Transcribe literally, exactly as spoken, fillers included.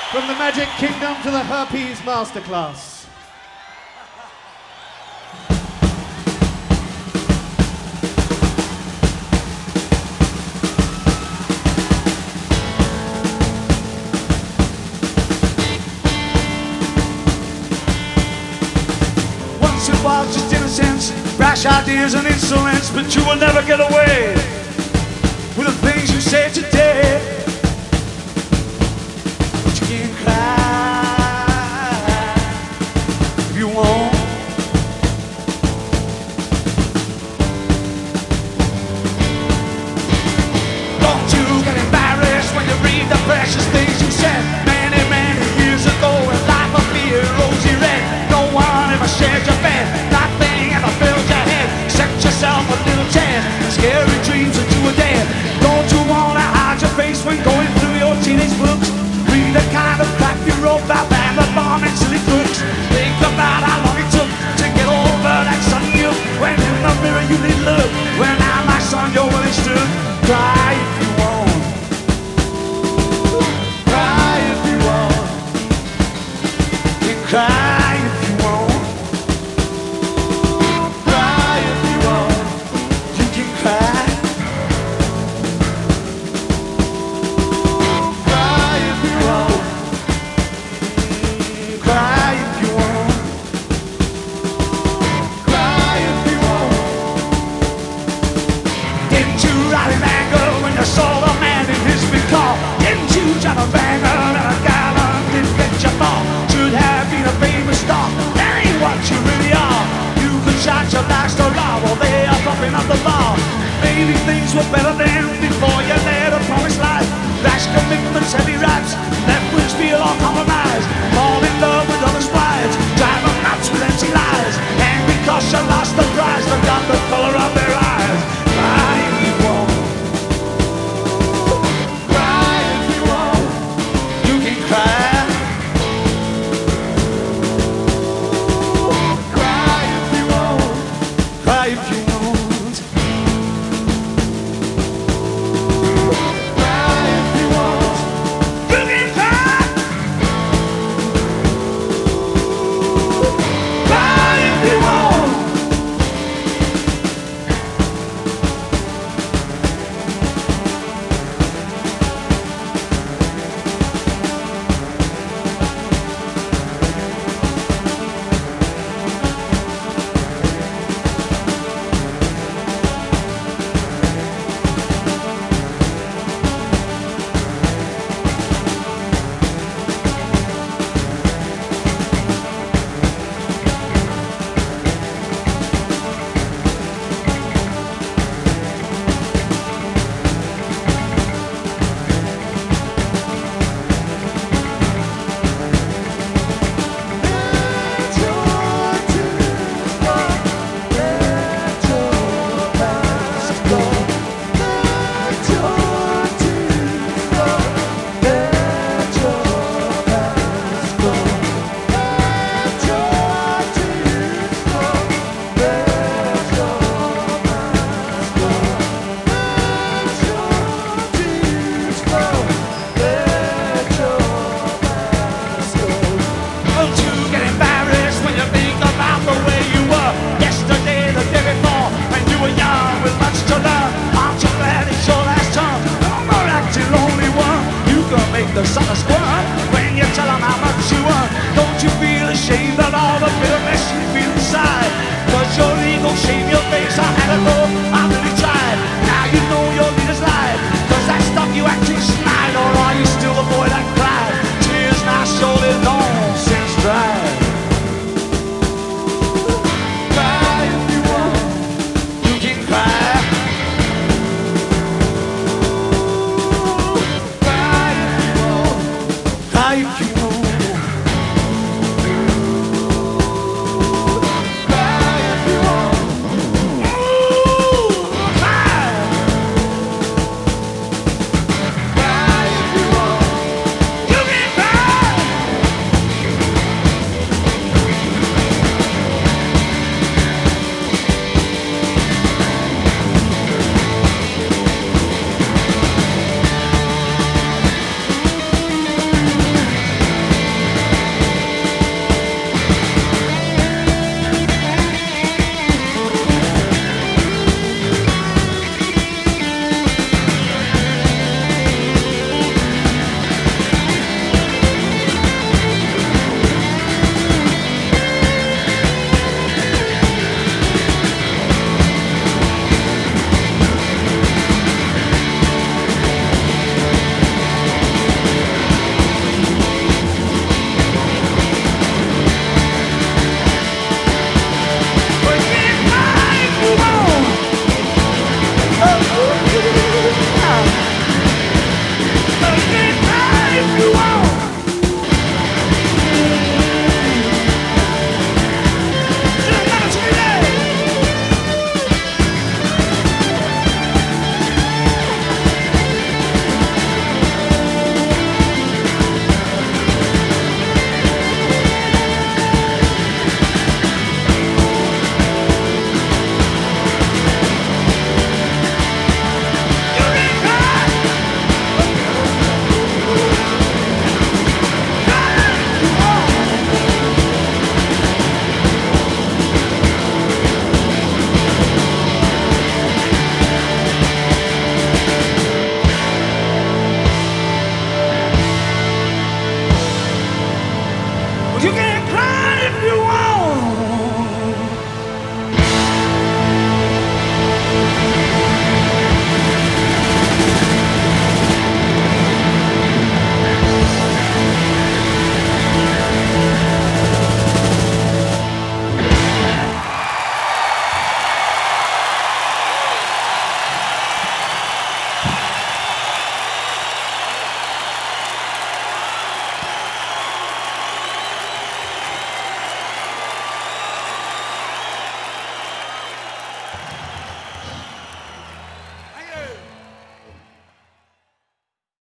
From the Magic Kingdom to the Herpes Masterclass. Once it was just innocence, rash ideas and insolence, but you will never get away with the things you say today. But you can cry if you want. Don't you get embarrassed when you read the precious things you said many, many years ago, and life will be rosy red. No one ever shared your bed, nothing ever filled your head except yourself a little Ted. Scary dreams that you were dead. Don't you wanna hide your face when going through your teenage books? Read the kind of crap you wrote about Bandit Bomb and silly crooks. Think about how long it took to get over that son you. When in the mirror you did look, when now my son you're willing stood. Cry if you want, cry if you want, you cry if you want, cry if you want, you can cry. Cry if you want, cry if you want, cry if you want. Didn't you ride in anger when you saw the man in his big car? Didn't you drive a banger and a gallon didn't get you far? Should have been a famous star, that ain't what you really are. You could shot your last hurrah while they are bumping up the bar. Maybe things were better then before you led a promised life. Rash commitments, heavy raps, left with feel all compromise. Fall in love with other wives, drive them nuts with empty lies. And because you lost the prize, forgot the color of their eyes. Cry if you want, cry if you want, you can cry. Cry if you want, cry if you want, cry if you want, you can cry. Cry if you want. Don't you get embarrassed when you think about the way you were yesterday, the day before, when you were young with much to learn. Aren't you glad it's your last turn? No more acting lonely one. You can make the sucker squirm when you tell them how much you earn. Don't you feel ashamed of all the bitterness you feel inside? Cause your ego shame your face. I had to go, I really tried. Now you know your leader's lied. Cause that stuff you actually snide. Or are you still the boy that cried? Tears now surely long since dried. Cry if you want, you can cry. Cry if you want, cry if you want.